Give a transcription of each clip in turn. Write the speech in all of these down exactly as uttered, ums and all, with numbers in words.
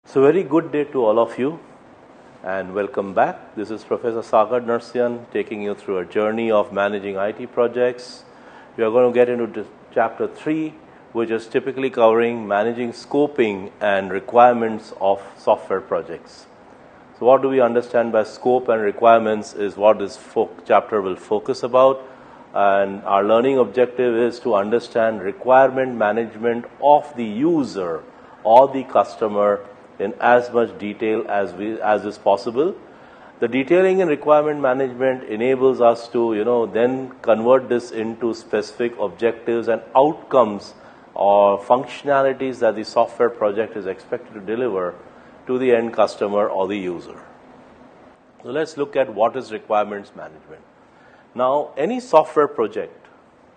So, very good day to all of you and welcome back. This is Professor Sagar Narsyan taking you through a journey of managing I T projects. We are going to get into chapter three, which is typically covering managing scoping and requirements of software projects. So, what do we understand by scope and requirements is what this fo- chapter will focus about. And our learning objective is to understand requirement management of the user or the customer in as much detail as we as is possible. The detailing and requirement management enables us to, you know, then convert this into specific objectives and outcomes or functionalities that the software project is expected to deliver to the end customer or the user. So let's look at what is requirements management. Now, any software project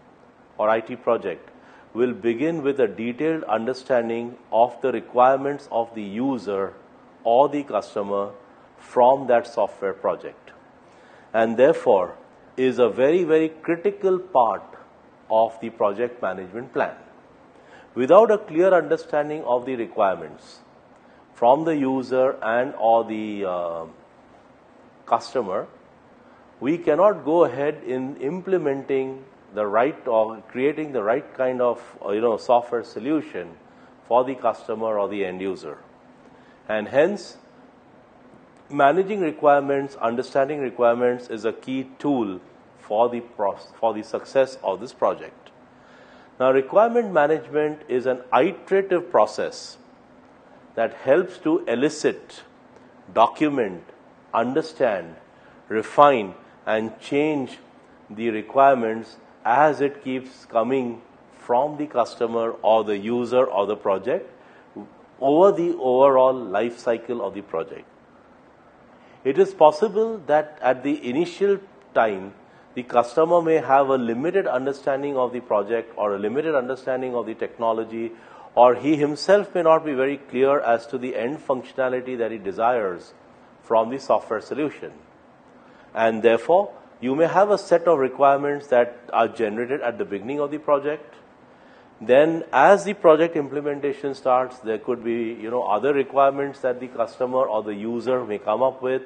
or I T project will begin with a detailed understanding of the requirements of the user or the customer from that software project, and therefore is a very, very critical part of the project management plan. Without a clear understanding of the requirements from the user and or the uh, customer, we cannot go ahead in implementing the right or creating the right kind of uh, you know software solution for the customer or the end user. And hence, managing requirements, understanding requirements is a key tool for the process, for the success of this project. Now, requirement management is an iterative process that helps to elicit, document, understand, refine, and change the requirements as it keeps coming from the customer or the user or the project over the overall life cycle of the project. It is possible that at the initial time, the customer may have a limited understanding of the project or a limited understanding of the technology, or he himself may not be very clear as to the end functionality that he desires from the software solution. And therefore, you may have a set of requirements that are generated at the beginning of the project. Then, as the project implementation starts, there could be, you know, other requirements that the customer or the user may come up with.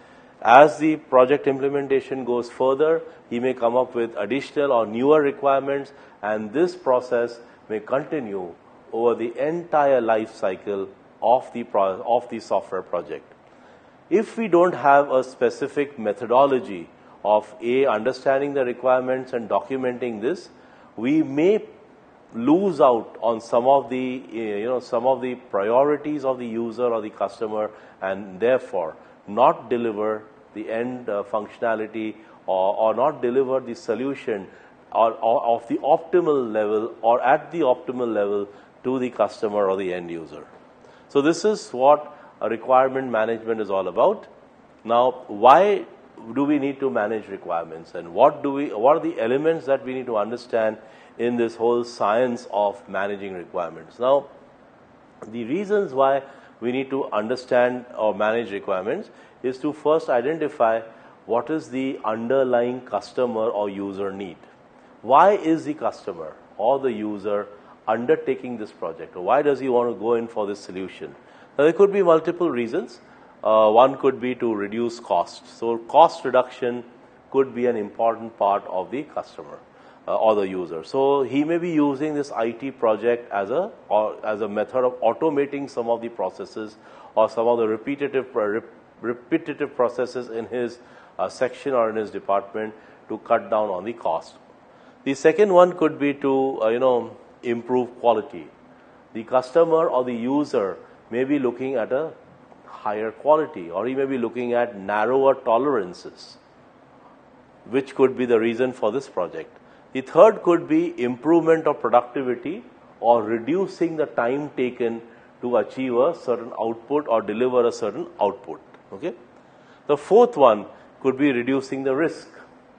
As the project implementation goes further, he may come up with additional or newer requirements, and this process may continue over the entire life cycle of the pro- of the software project. If we don't have a specific methodology of A, understanding the requirements and documenting this, we may lose out on some of the, you know, some of the priorities of the user or the customer, and therefore not deliver the end uh, functionality or, or not deliver the solution or, or of the optimal level or at the optimal level to the customer or the end user. So this is what a requirement management is all about. Now, why do we need to manage requirements, and what do we what are the elements that we need to understand in this whole science of managing requirements? Now, the reasons why we need to understand or manage requirements is to first identify what is the underlying customer or user need. Why is the customer or the user undertaking this project, or why does he want to go in for this solution? Now, there could be multiple reasons. Uh, one could be to reduce cost. So cost reduction could be an important part of the customer uh, or the user. So he may be using this I T project as a or as a method of automating some of the processes or some of the repetitive rep, repetitive processes in his uh, section or in his department to cut down on the cost. The second one could be to uh, you know improve quality. The customer or the user may be looking at a higher quality, or he may be looking at narrower tolerances, which could be the reason for this project. The third could be improvement of productivity or reducing the time taken to achieve a certain output or deliver a certain output. Okay. The fourth one could be reducing the risk.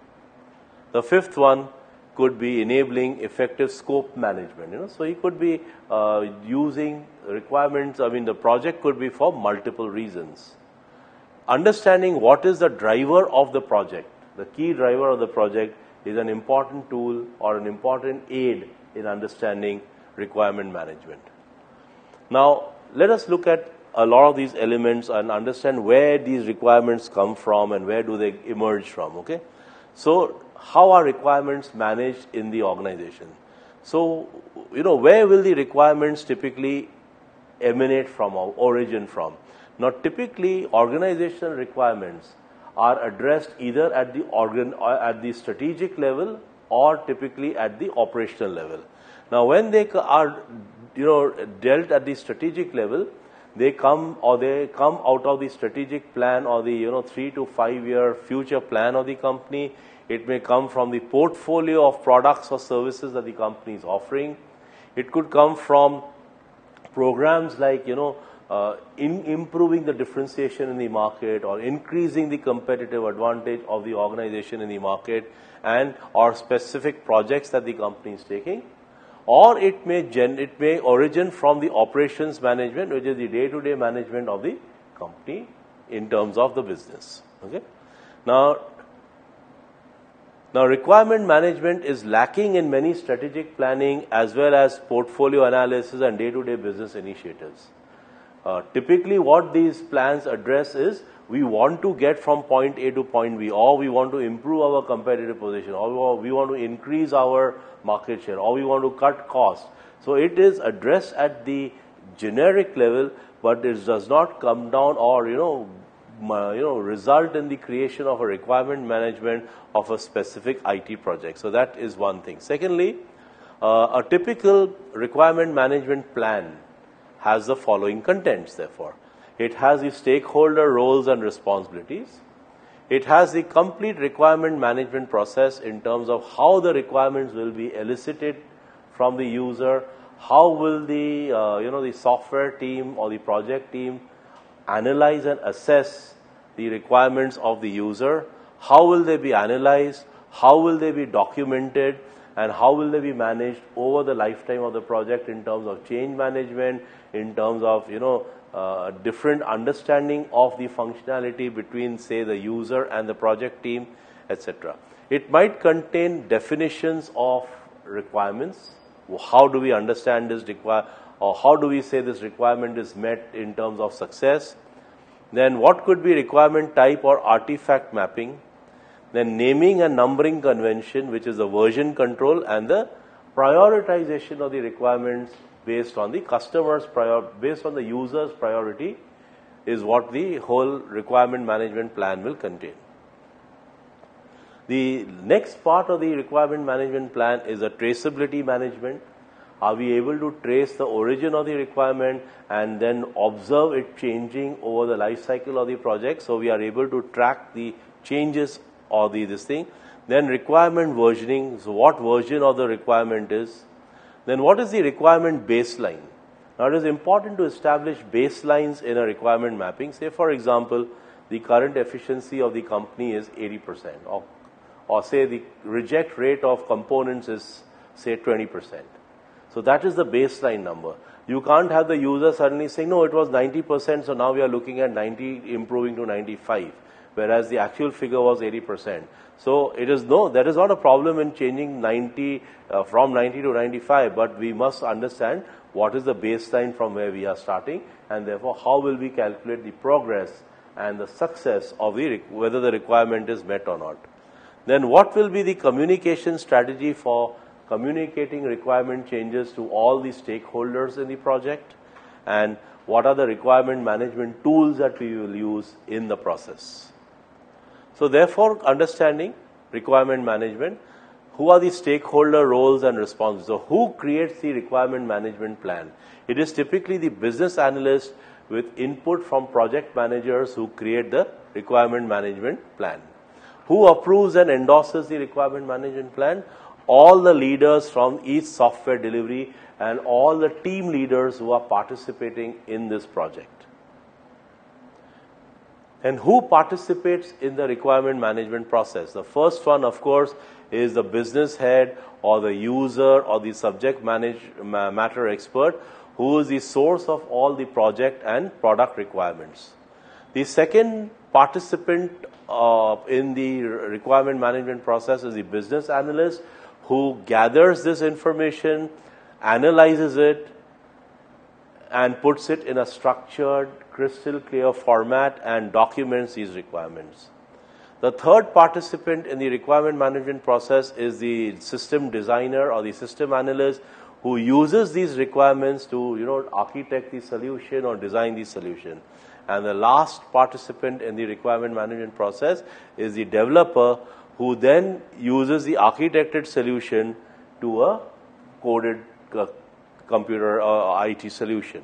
The fifth one could be enabling effective scope management. You know, so he could be uh, using requirements. I mean, the project could be for multiple reasons. Understanding what is the driver of the project, the key driver of the project, is an important tool or an important aid in understanding requirement management. Now, let us look at a lot of these elements and understand where these requirements come from and where do they emerge from, okay? So, how are requirements managed in the organization? So, you know, where will the requirements typically emanate from or origin from? Now, typically, organizational requirements are addressed either at the organ or at the strategic level or typically at the operational level. Now, when they are, you know, dealt at the strategic level, they come or they come out of the strategic plan or the, you know, three to five year future plan of the company. It may come from the portfolio of products or services that the company is offering. It could come from programs like, you know, uh, in improving the differentiation in the market or increasing the competitive advantage of the organization in the market and or specific projects that the company is taking. Or it may gen it may origin from the operations management, which is the day-to-day management of the company in terms of the business. Okay. Now, now requirement management is lacking in many strategic planning as well as portfolio analysis and day-to-day business initiatives. Uh, typically, what these plans address is we want to get from point A to point B, or we want to improve our competitive position, or we want to increase our market share, or we want to cut costs. So it is addressed at the generic level, but it does not come down or, you know, you know, result in the creation of a requirement management of a specific I T project. So that is one thing. Secondly, uh, a typical requirement management plan has the following contents, therefore. It has the stakeholder roles and responsibilities. It has the complete requirement management process in terms of how the requirements will be elicited from the user, how will the, uh, you know, the software team or the project team analyze and assess the requirements of the user, how will they be analyzed, how will they be documented, and how will they be managed over the lifetime of the project in terms of change management, in terms of, you know, uh, different understanding of the functionality between, say, the user and the project team, et cetera. It might contain definitions of requirements. How do we understand this require, or how do we say this requirement is met in terms of success? Then what could be requirement type or artifact mapping? Then naming and numbering convention, which is the version control, and the prioritization of the requirements based on the customer's prior, based on the user's priority, is what the whole requirement management plan will contain. The next part of the requirement management plan is a traceability management. Are we able to trace the origin of the requirement and then observe it changing over the life cycle of the project? So we are able to track the changes or the this thing. Then requirement versioning. So what version of the requirement is? Then what is the requirement baseline? Now it is important to establish baselines in a requirement mapping. Say for example, the current efficiency of the company is eighty percent, or, or say the reject rate of components is say twenty percent. So that is the baseline number. You can't have the user suddenly saying, no, it was ninety percent, so now we are looking at ninety improving to ninety-five, whereas the actual figure was eighty percent. So it is no, there is not a problem in changing ninety uh, from ninety to ninety-five, but we must understand what is the baseline from where we are starting, and therefore how will we calculate the progress and the success of the whether the requirement is met or not. Then what will be the communication strategy for communicating requirement changes to all the stakeholders in the project, and what are the requirement management tools that we will use in the process. So therefore, understanding requirement management, who are the stakeholder roles and responsibilities? So who creates the requirement management plan? It is typically the business analyst with input from project managers who create the requirement management plan. Who approves and endorses the requirement management plan? All the leaders from each software delivery and all the team leaders who are participating in this project. And who participates in the requirement management process? The first one, of course, is the business head or the user or the subject manage, matter expert, who is the source of all the project and product requirements. The second participant uh, in the requirement management process is the business analyst, who gathers this information, analyzes it, and puts it in a structured, crystal clear format and documents these requirements. The third participant in the requirement management process is the system designer or the system analyst who uses these requirements to, you know, architect the solution or design the solution. And the last participant in the requirement management process is the developer who then uses the architected solution to a coded uh, computer or I T solution.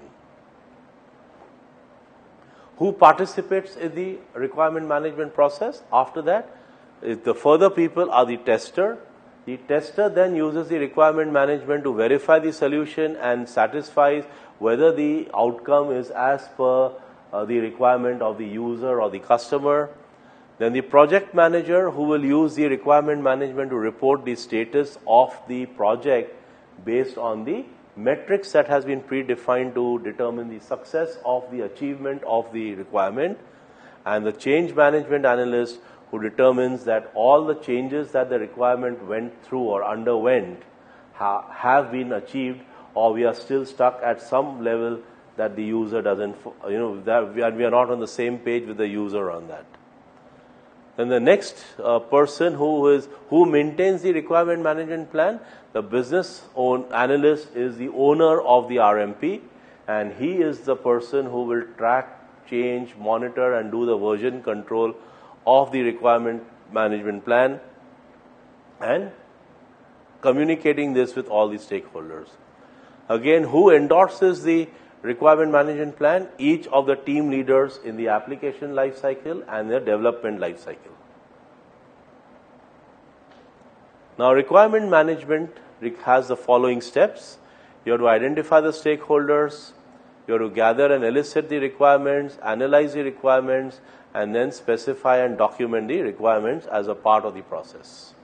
Who participates in the requirement management process? After that, the further people are the tester. The tester then uses the requirement management to verify the solution and satisfies whether the outcome is as per uh, the requirement of the user or the customer. Then the project manager, who will use the requirement management to report the status of the project based on the metrics that has been predefined to determine the success of the achievement of the requirement. And the change management analyst, who determines that all the changes that the requirement went through or underwent ha- have been achieved, or we are still stuck at some level that the user doesn't, you know, that we are, we are not on the same page with the user on that. Then the next uh, person who is who maintains the requirement management plan, the business own analyst, is the owner of the R M P, and he is the person who will track, change, monitor, and do the version control of the requirement management plan and communicating this with all the stakeholders. Again, who endorses the requirement management plan? Each of the team leaders in the application lifecycle and the development lifecycle. Now, requirement management has the following steps. You have to identify the stakeholders, you have to gather and elicit the requirements, analyze the requirements, and then specify and document the requirements as a part of the process.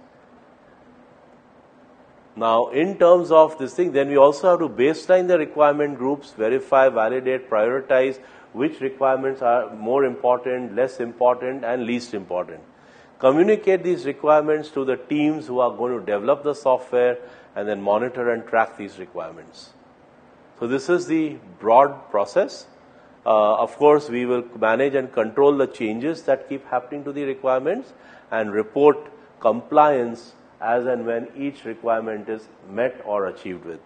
Now, in terms of this thing, then we also have to baseline the requirement groups, verify, validate, prioritize which requirements are more important, less important, and least important. Communicate these requirements to the teams who are going to develop the software, and then monitor and track these requirements. So this is the broad process. Uh, of course, we will manage and control the changes that keep happening to the requirements and report compliance as and when each requirement is met or achieved with.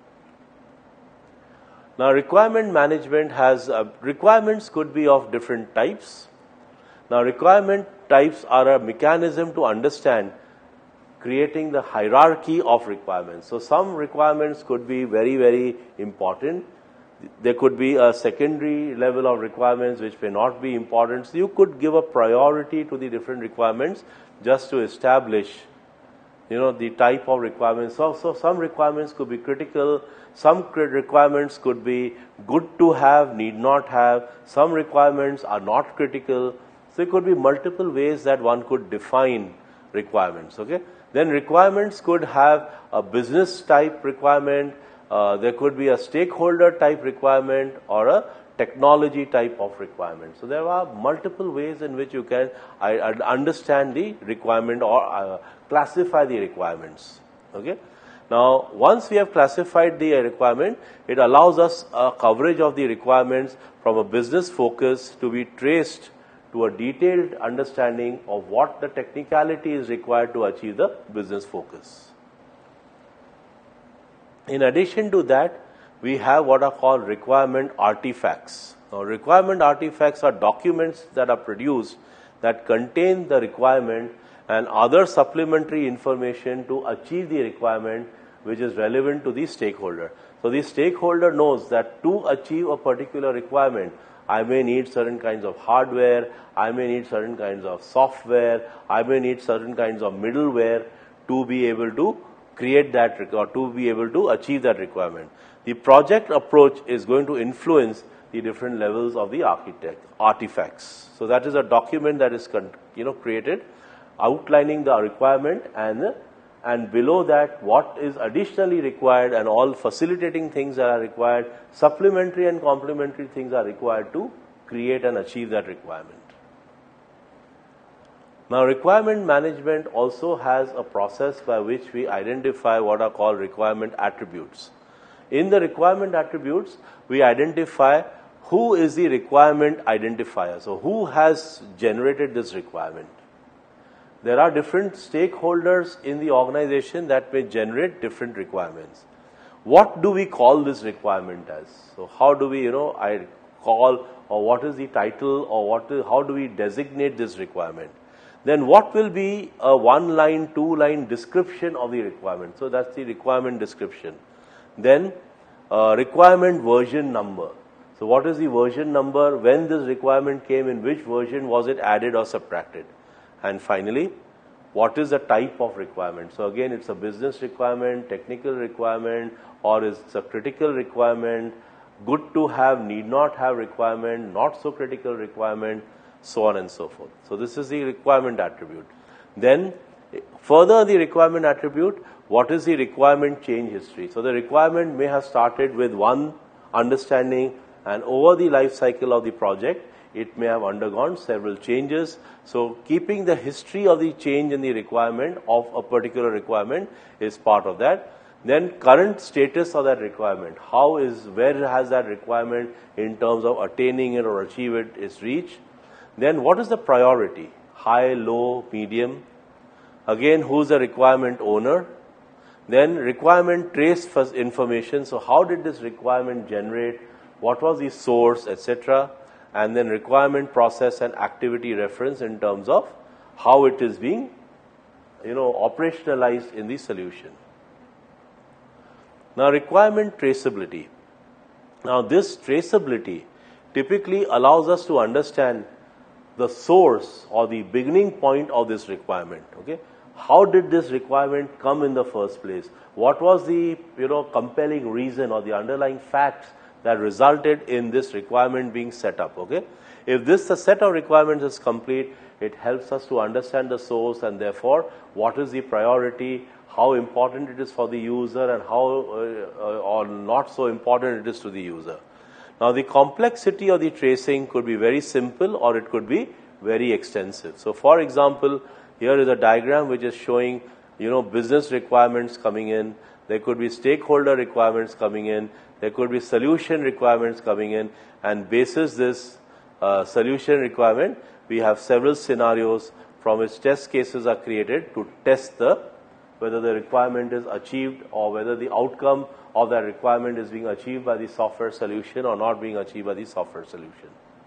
Now, requirement management has, uh, requirements could be of different types. Now, requirement types are a mechanism to understand creating the hierarchy of requirements. So, some requirements could be very, very important. There could be a secondary level of requirements which may not be important. So, you could give a priority to the different requirements just to establish, you know, the type of requirements. So, so some requirements could be critical, some requirements could be good to have, need not have, some requirements are not critical. So, there could be multiple ways that one could define requirements, okay? Then requirements could have a business type requirement, uh, there could be a stakeholder type requirement, or a technology type of requirement. So, there are multiple ways in which you can I, I understand the requirement or uh, classify the requirements. Okay. Now, once we have classified the requirement, it allows us a coverage of the requirements from a business focus to be traced to a detailed understanding of what the technicality is required to achieve the business focus. In addition to that, we have what are called requirement artifacts. Now, requirement artifacts are documents that are produced that contain the requirement and other supplementary information to achieve the requirement which is relevant to the stakeholder. So, the stakeholder knows that to achieve a particular requirement, I may need certain kinds of hardware, I may need certain kinds of software, I may need certain kinds of middleware to be able to create that or to be able to achieve that requirement. The project approach is going to influence the different levels of the architect artifacts. So that is a document that is you know created outlining the requirement, and and below that what is additionally required and all facilitating things that are required, supplementary and complementary things are required to create and achieve that requirement. Now, requirement management also has a process by which we identify what are called requirement attributes. In the requirement attributes, we identify who is the requirement identifier. So who has generated this requirement? There are different stakeholders in the organization that may generate different requirements. What do we call this requirement as? So how do we, you know, I call, or what is the title, or what is, how do we designate this requirement? Then what will be a one line, two line description of the requirement? So that's the requirement description. Then uh, requirement version number. So what is the version number? When this requirement came, in which version was it added or subtracted? And finally, what is the type of requirement? So again, it's a business requirement, technical requirement, or it's a critical requirement, good to have, need not have requirement, not so critical requirement, so on and so forth. So this is the requirement attribute. Then further the requirement attribute, what is the requirement change history? So the requirement may have started with one understanding, and over the life cycle of the project, it may have undergone several changes. So keeping the history of the change in the requirement of a particular requirement is part of that. Then current status of that requirement. How is, where has that requirement in terms of attaining it or achieve it is reached? Then what is the priority? High, low, medium. Again, who is the requirement owner? Then requirement trace first information. So how did this requirement generate? What was the source, et cetera. And then requirement process and activity reference in terms of how it is being, you know, operationalized in the solution. Now, requirement traceability. Now, this traceability typically allows us to understand the source or the beginning point of this requirement. Okay, how did this requirement come in the first place? What was the, you know, compelling reason or the underlying facts that resulted in this requirement being set up? Okay, if this the set of requirements is complete, it helps us to understand the source, and therefore what is the priority, how important it is for the user, and how uh, uh, or not so important it is to the user. Now, the complexity of the tracing could be very simple or it could be very extensive. So, for example, here is a diagram which is showing, you know, business requirements coming in. There could be stakeholder requirements coming in. There could be solution requirements coming in. And basis this uh, solution requirement, we have several scenarios from which test cases are created to test the whether the requirement is achieved or whether the outcome of that requirement is being achieved by the software solution or not being achieved by the software solution.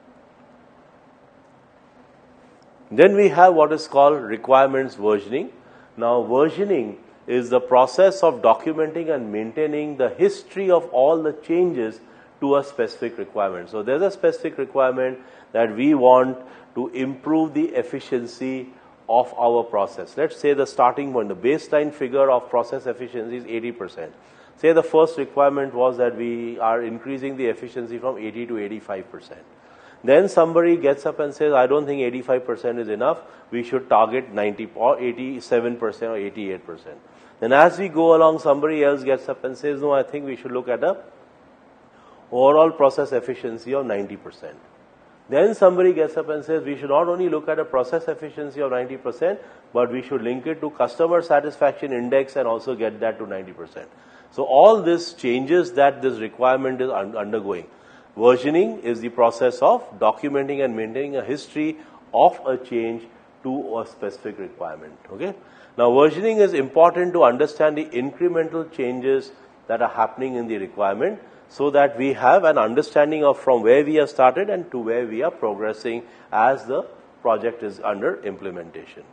Then we have what is called requirements versioning. Now, versioning is the process of documenting and maintaining the history of all the changes to a specific requirement. So, there's a specific requirement that we want to improve the efficiency of our process. Let's say the starting point, the baseline figure of process efficiency is eighty percent. Say the first requirement was that we are increasing the efficiency from eighty to eighty-five percent. Then somebody gets up and says, I don't think eighty-five percent is enough, we should target ninety or eighty-seven percent or eighty-eight percent. Then as we go along, somebody else gets up and says, no, I think we should look at a overall process efficiency of ninety percent. Then somebody gets up and says, we should not only look at a process efficiency of ninety percent, but we should link it to customer satisfaction index and also get that to ninety percent. So all this changes that this requirement is un- undergoing. Versioning is the process of documenting and maintaining a history of a change to a specific requirement. Okay. Now, versioning is important to understand the incremental changes that are happening in the requirement, so that we have an understanding of from where we have started and to where we are progressing as the project is under implementation.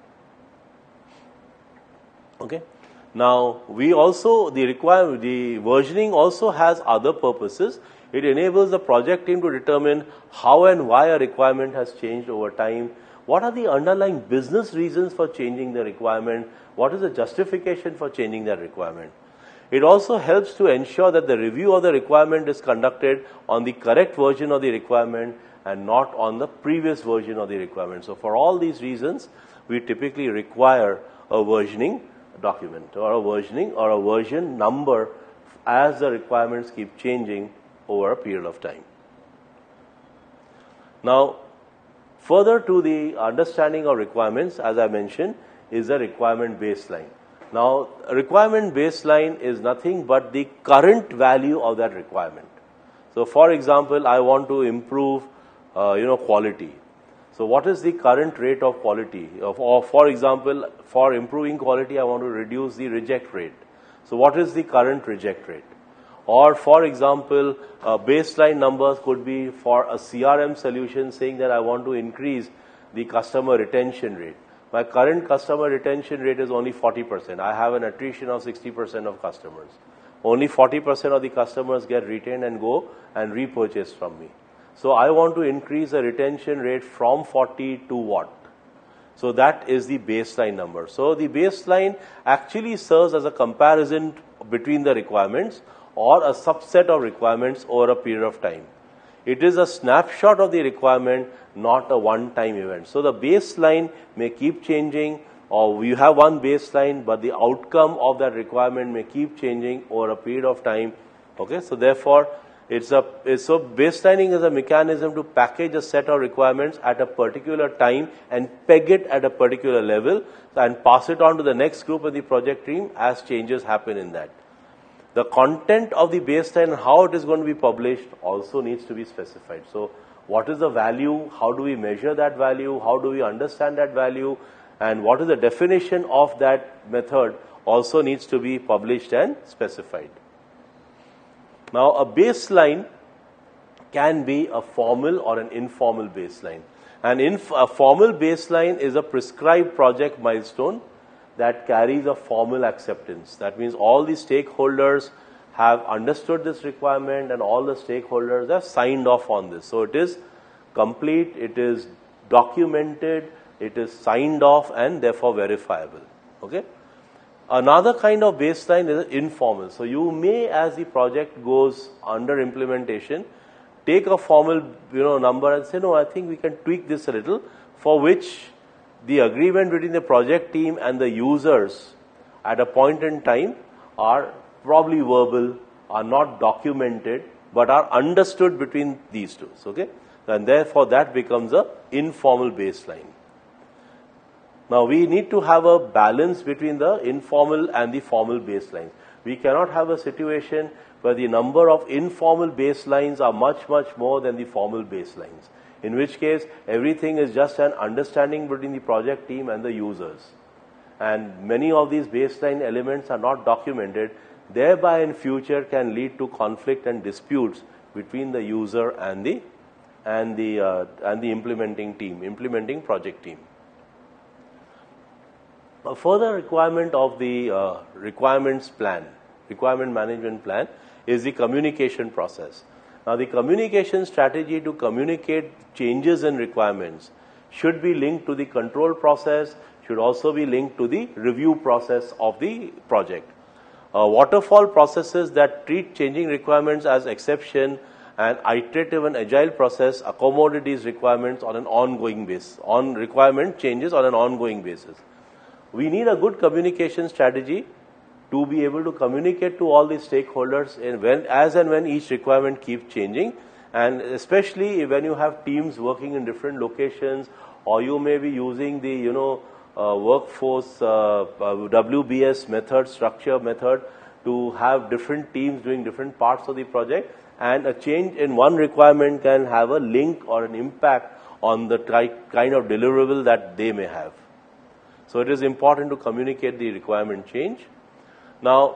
Okay. Now, we also, the require, the versioning also has other purposes. It enables the project team to determine how and why a requirement has changed over time. What are the underlying business reasons for changing the requirement? What is the justification for changing that requirement? It also helps to ensure that the review of the requirement is conducted on the correct version of the requirement and not on the previous version of the requirement. So for all these reasons, we typically require a versioning document or a versioning or a version number as the requirements keep changing over a period of time. Now, further to the understanding of requirements, as I mentioned, is the requirement baseline. Now, a requirement baseline is nothing but the current value of that requirement. So, for example, I want to improve, uh, you know, quality. So, what is the current rate of quality? Of, or, for example, for improving quality, I want to reduce the reject rate. So, what is the current reject rate? Or, for example, uh, baseline numbers could be for a C R M solution saying that I want to increase the customer retention rate. My current customer retention rate is only forty percent. I have an attrition of sixty percent of customers. Only forty percent of the customers get retained and go and repurchase from me. So I want to increase the retention rate from forty to what? So that is the baseline number. So the baseline actually serves as a comparison between the requirements or a subset of requirements over a period of time. It is a snapshot of the requirement, not a one-time event. So the baseline may keep changing, or you have one baseline, but the outcome of that requirement may keep changing over a period of time. Okay, so therefore, it's a it's, so baselining is a mechanism to package a set of requirements at a particular time and peg it at a particular level and pass it on to the next group of the project team as changes happen in that. The content of the baseline and how it is going to be published also needs to be specified. So, what is the value? How do we measure that value? How do we understand that value? And what is the definition of that method also needs to be published and specified. Now, a baseline can be a formal or an informal baseline. An inf- a formal baseline is a prescribed project milestone that carries a formal acceptance. That means all the stakeholders have understood this requirement and all the stakeholders have signed off on this. So it is complete, it is documented, it is signed off and therefore verifiable. Okay. Another kind of baseline is informal. So you may, as the project goes under implementation, take a formal, you know, number and say, no, I think we can tweak this a little, for which the agreement between the project team and the users at a point in time are probably verbal, are not documented, but are understood between these two. Okay, and therefore that becomes a informal baseline. Now we need to have a balance between the informal and the formal baselines. We cannot have a situation where the number of informal baselines are much, much more than the formal baselines. In which case, everything is just an understanding between the project team and the users. And many of these baseline elements are not documented, thereby in future can lead to conflict and disputes between the user and the and the uh, and the implementing team, implementing project team. A further requirement of the uh, requirements plan, requirement management plan, is the communication process. Now, the communication strategy to communicate changes in requirements should be linked to the control process, should also be linked to the review process of the project. Uh, waterfall processes that treat changing requirements as exception and iterative and agile process accommodate these requirements on an ongoing basis, on requirement changes on an ongoing basis. We need a good communication strategy to be able to communicate to all the stakeholders in when, as and when each requirement keeps changing, and especially when you have teams working in different locations, or you may be using the, you know, uh, workforce uh, uh, W B S method, structure method, to have different teams doing different parts of the project, and a change in one requirement can have a link or an impact on the ty- kind of deliverable that they may have. So it is important to communicate the requirement change. Now,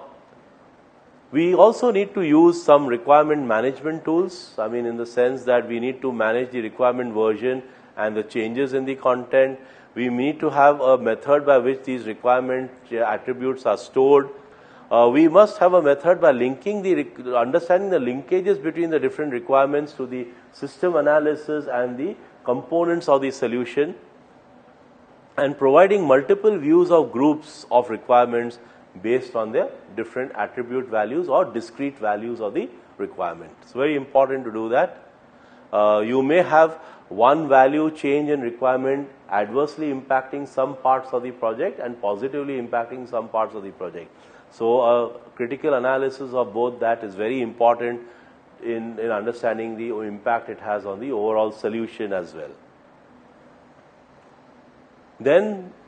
we also need to use some requirement management tools. I mean, in the sense that we need to manage the requirement version and the changes in the content. We need to have a method by which these requirement attributes are stored. Uh, we must have a method by linking the, understanding the linkages between the different requirements to the system analysis and the components of the solution, and providing multiple views of groups of requirements based on their different attribute values or discrete values of the requirement. It's very important to do that. Uh, you may have one value change in requirement adversely impacting some parts of the project and positively impacting some parts of the project. So a critical analysis of both that is very important in, in understanding the impact it has on the overall solution as well. Then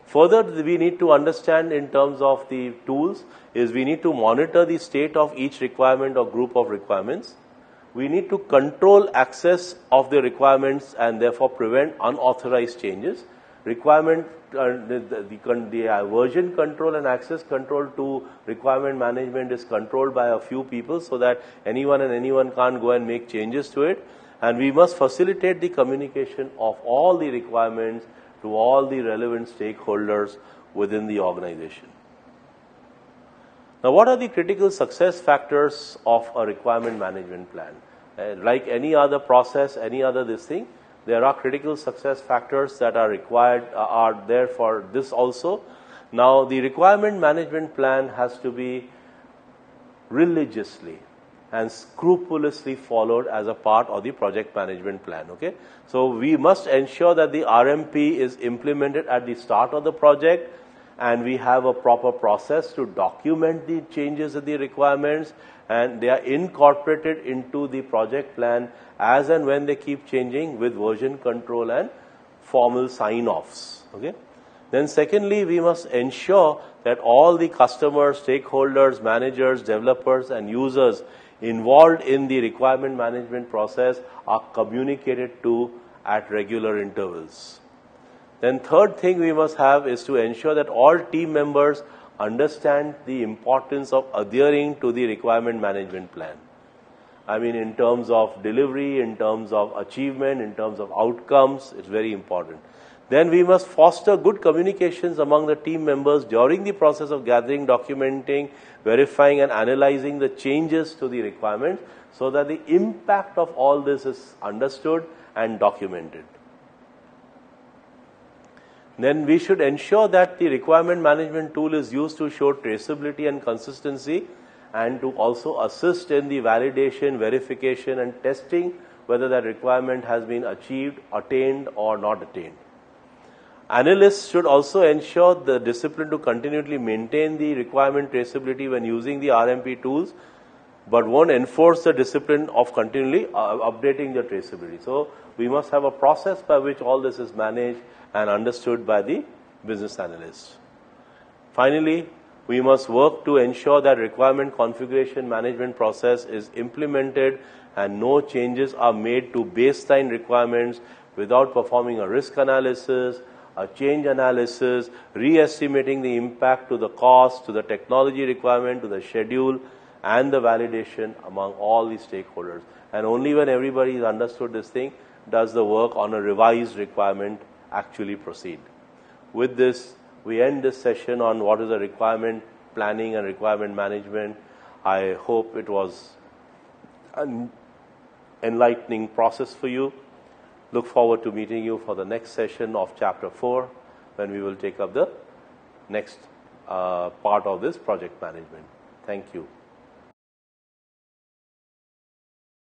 Further, we need to understand in terms of the tools is we need to monitor the state of each requirement or group of requirements. We need to control access of the requirements and therefore prevent unauthorized changes. Requirement, uh, the, the, the uh, version control and access control to requirement management is controlled by a few people so that anyone and anyone can't go and make changes to it. And we must facilitate the communication of all the requirements to all the relevant stakeholders within the organization. Now, what are the critical success factors of a requirement management plan? Uh, like any other process, any other this thing, there are critical success factors that are required, uh, are there for this also. Now, the requirement management plan has to be religiously and scrupulously followed as a part of the project management plan. Okay, so we must ensure that the R M P is implemented at the start of the project, and we have a proper process to document the changes in the requirements, and they are incorporated into the project plan as and when they keep changing with version control and formal sign-offs. Okay. Then secondly, we must ensure that all the customers, stakeholders, managers, developers and users involved in the requirement management process are communicated to at regular intervals. Then third thing we must have is to ensure that all team members understand the importance of adhering to the requirement management plan. I mean, in terms of delivery, in terms of achievement, in terms of outcomes, it's very important. Then we must foster good communications among the team members during the process of gathering, documenting, verifying and analyzing the changes to the requirements so that the impact of all this is understood and documented. Then we should ensure that the requirement management tool is used to show traceability and consistency and to also assist in the validation, verification and testing whether that requirement has been achieved, attained or not attained. Analysts should also ensure the discipline to continually maintain the requirement traceability when using the R M P tools, but won't enforce the discipline of continually uh, updating the traceability. So we must have a process by which all this is managed and understood by the business analysts. Finally, we must work to ensure that requirement configuration management process is implemented and no changes are made to baseline requirements without performing a risk analysis, a change analysis, re-estimating the impact to the cost, to the technology requirement, to the schedule, and the validation among all the stakeholders. And only when everybody has understood this thing does the work on a revised requirement actually proceed. With this, we end this session on what is the requirement planning and requirement management. I hope it was an enlightening process for you. Look forward to meeting you for the next session of chapter four, when we will take up the next uh, part of this project management. Thank you.